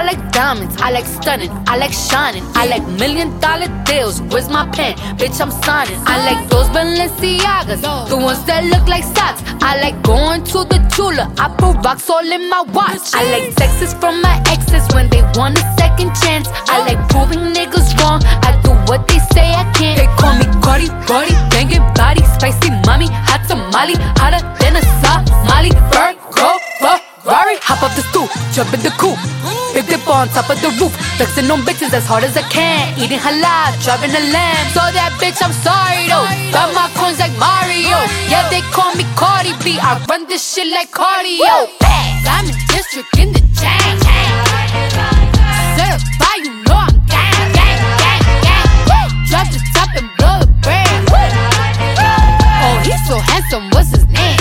like diamonds, I like stunning, I like shining, I like $1 million deals. Where's my pen? Bitch, I'm signing. I like those Balenciagas, the ones that look like socks. I like going to the Tula, I put rocks all in my watch. I like texts from my exes when they want a second chance. I like proving niggas wrong, I do what they say I can't. They call me Cardi, Brody, banging body, spicy mommy, hot tamale, hotter than a Somali. Virgo, Ferrari, hop up the stoop, jump in the coupe, big dip on top of the roof, flexing on bitches as hard as I can, eating halal, driving a lamb. So that bitch, I'm sorry though, got my coins like Mario. Yeah, they call me Cardi B, I run this shit like cardio. Diamond District in the chain, certified, you know I'm gang, gang, gang, gang. Drop the top and blow the brand. Oh, he's so handsome, what's his name?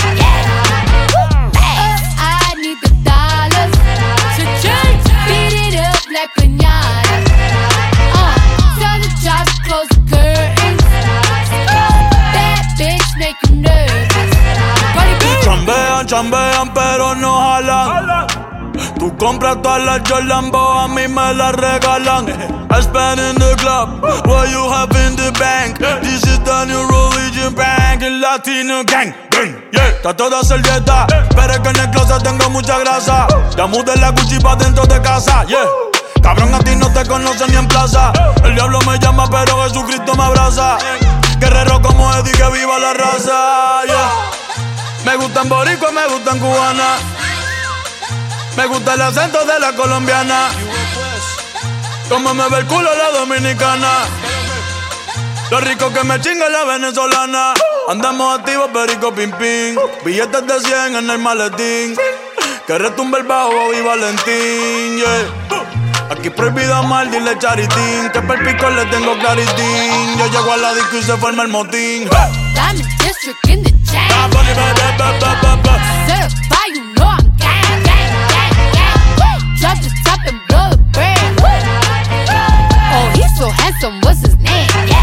I need the dollars to change, beat it up like piñata. Tell the job to close the curtains. That bitch make you nervous. Chambean, chambean, pero no jalan. Tú compras todas las Jordan, a mí me las regalan. I spend in the club, what you have in the bank. This is the new religion bank, el Latino gang. Yeah, trato de hacer dieta, pero es que en el closet tengo mucha grasa. Ya mudé la Gucci pa' dentro de casa, yeah. Cabrón, a ti no te conocen ni en plaza. El diablo me llama, pero Jesucristo me abraza. Guerrero como Eddie, que viva la raza, yeah. Me gustan boricua, me gustan cubana. Me gusta el acento de la colombiana. Como me ve el culo la dominicana. Lo rico que me chinga la venezolana. Andamos activos, perico, pim, pim. Billetes de 100 en el maletín. Que retumbe el bajo, Bobby Valentín, yeah. Aquí prohibido amar, dile charitín. Que per pico le tengo claritín. Yo llego a la disco y se forma el motín. Diamond District in the chain. Certified, you know I'm gang, gang, gang, gang. Drop the top and blow the brand. Oh, he's so handsome, what's his name?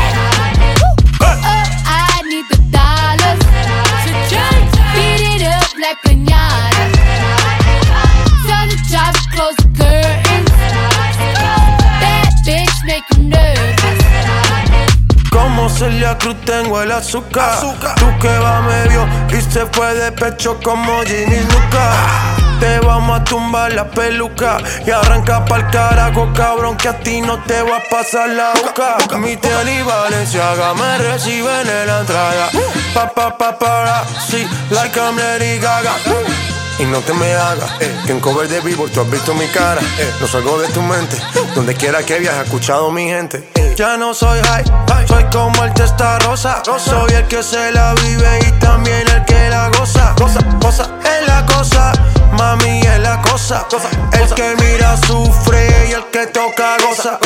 I need the dollars to change, beat it up like piñata. Tell the job to close the curtains. That bitch make you nervous. Como Celia Cruz tengo el azúcar. Tú que va medio y se fue de pecho como Ginny Luca. Te vamos a tumbar la peluca y arranca pa'l carajo, cabrón, que a ti no te va a pasar la boca. Mi tele y Valenciaga me reciben en la entrada. Para, sí, like I'm Lady Gaga. Y no te me hagas, que en cover de Billboard tú has visto mi cara. No salgo de tu mente, donde quiera que viajes, he escuchado mi gente. Ya no soy high, soy como el Testarossa. Soy el que se la vive y también el que la goza. Cosa, es la cosa, mami es la cosa. El que mira sufre y el que toca goza.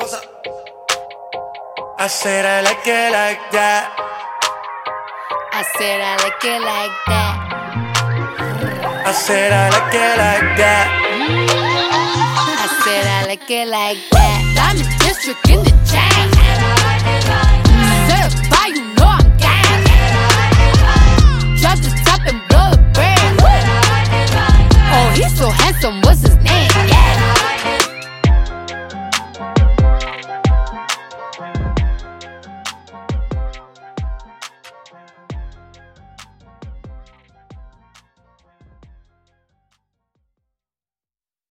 I said I like it like that. I said I like it like that. I said I like it like that. I said I like it like that. Diamond District in the chain. Certified, you know I'm gang. Drop the top and blow the brand. Oh, he's so handsome, what's his name?